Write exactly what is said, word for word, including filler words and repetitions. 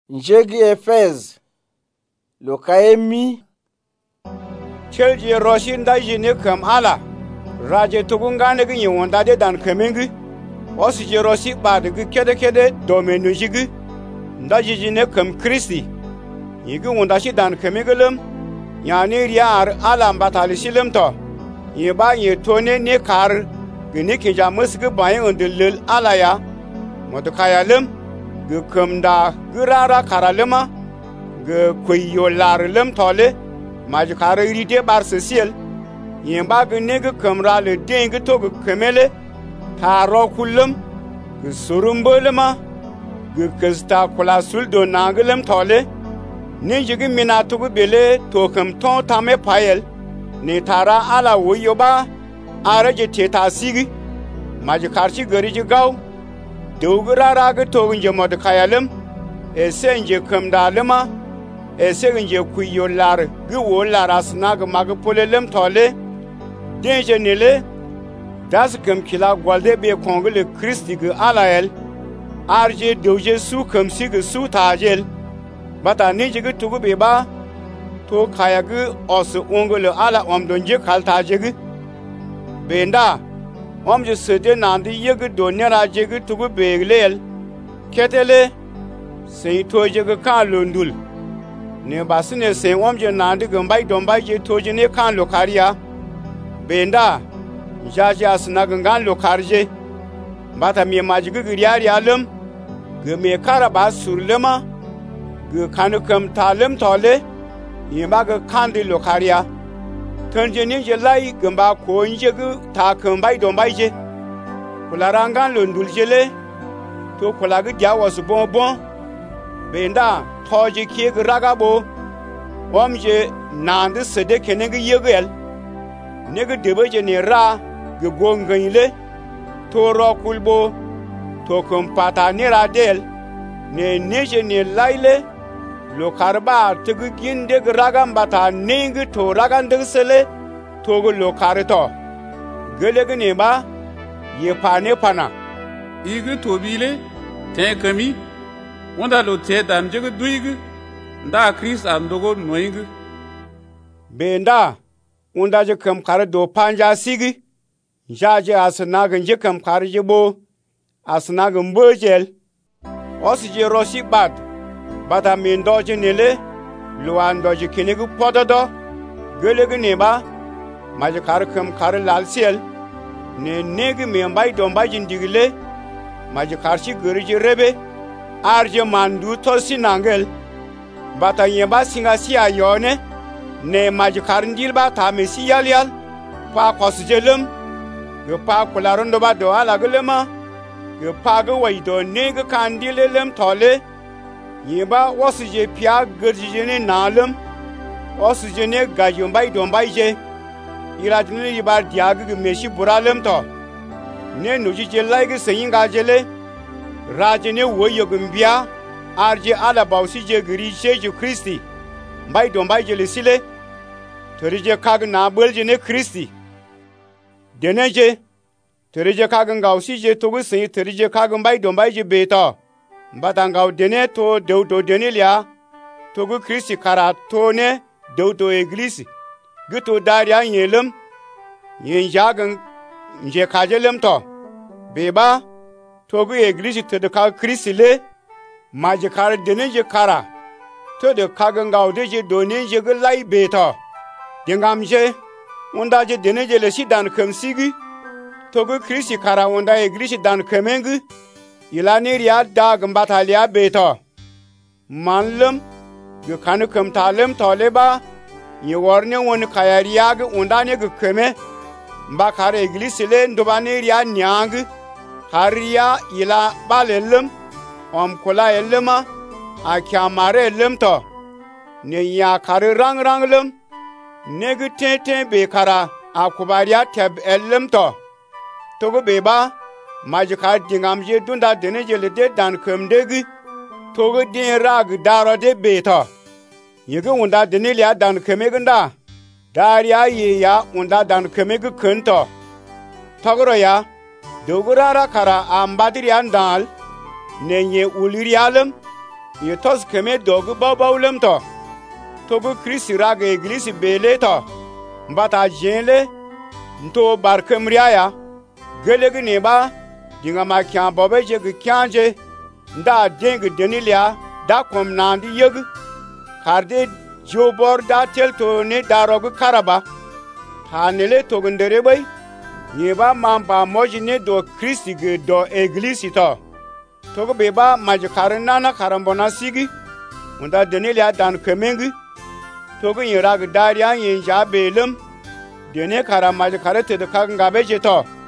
Njegi Efez Lokaemi Chelje Roshin da jine kam ala Raje tugunga ne gi wonda de dan kamengi Osi je Roshi bad gi kede kede domenu jigi nda jine kam Kristi Yigi wonda shi dan kamegelum yani riyar ala mbatali shilim to Yiba ye tone ne kar gini ki jamus gi bayin undilil ala ya Modukayalum gi kumda girara karalima gi kuyo larlum tole majikara rite bar sesiel yemba gi ne gi kumra le den gi to gi kemele taro kullum gi surumbolima gi kista kula suldo nangilum tole ninji gi minatu gi bele to kum ton tame payel ne tara ala woyoba araje teta sigi majikarchi gariji gaw Dugurara ga togun je Modukayalum, esenje kumdalima, esenje kuyo lar, gi wo lar asna ga mag polelum tole, denje nele, das kum kila gwalde be kongule Kristi gi alael, arje doje su kum si gi su tajel, bata ninje gi tugu beba, to kaya gi osu ongule ala omdonje kal taje gi, benda, Omje sede nandi yegi donera jegi tugu begleel ketele sei toje ge kan londul ne basine sei omje nandi gambay dombay je toje ne kan lokaria benda jaje asna gangan lokarje bata mi majigi giriari alum ge me kara bas surlema ge kanukam talem tole yima ge kandi lokaria Tönje ninje lai gamba ko nje gu ta kambay dombay je kularangan londul jele to kulaga dia wasu bon bon benda toje ki ragabo omje nande sede kenenge yegel nege debeje ne ra ge gonganile to rokulbo to kompata ne radel ne neje ne laile lo karba tugu ginde ragam bata ningi to ragan digsele togo lo karito gelege ne ba ye pane pana igi tobile te kami wanda lo te dan jege duigi nda Chris andogo noigi benda unda je kam kar do panja sigi jaje asna ganje kam kar je bo asna gambojel osije roshi bad Bata min doji nile, luan doji kinigu pododo, gölegi neba, majikar kum kar lalsiel, ne negi membay dombay jindigile, majikarchi güriji rebe, arje mandu tosi nangel, bata yemba singa siya yone, ne majikar ndilba tamesi yal yal, pa kosjelum, ge pa kularundo ba do alagulema, ge pa ge waydo negi kandilelem tole, Yeba wasije pia gurjijene nalum wasijene gajumbay dombay je iradine yibar diag meshi buralum to ne nuji jelay ge seyinga jele rajene woyogumbia arje ala bawsije gri Jesu Kristi bay dombay jele sile torije kag na beljene Kristi deneje torije kag ngawsije togu sey torije kag bay dombay je beta Batanga dene to deuto denelia to gu Kristi kara to ne deuto eglisi guto daria yelum yen jagan nje kajelum to beba to gu eglisi to de ka Kristi le maje kara dene je kara to de kaganga de je done je gu lai beta dingam je onda je dene je le si dan kamsigi to gu Kristi kara onda eglisi dan kamengu Ilani riya da gambatalia beto. Manlum, gu kanu kum talum toleba, ye warne won kayariya gu undane gu keme, mba kare iglisile ndubane riya nyang, hariya ila balelum, om kula eluma, akyamare elum to, ne ya kare rang rang lum, ne gu tete bekara, akubariya teb elum to, togu beba, Majika dingamje dunda deneje le de dan kumdegi togo din rag daro de beta yege unda denelia dan kemegunda daria ye ya unda dan kemeg kunto togoro ya dogurara kara ambadiri andal nenye ulirialum ye tos keme dogu bawbawlem to togu Kristi raga eglisi bele to mbata jenle nto barkemria ya gelegi ne ba dinga ma kyan bobe je gi kyanje nda dengi denilia da kom nandi yeg karde jobor da telto ne darogu karaba hanele togundere bay yeba mamba mojine do Kristi ge do eglisi to togo beba majikarin nana karambona sigi unda denilia dan kemengi togo yirag darian yin ja belum dene kara majikare te de kanga beje to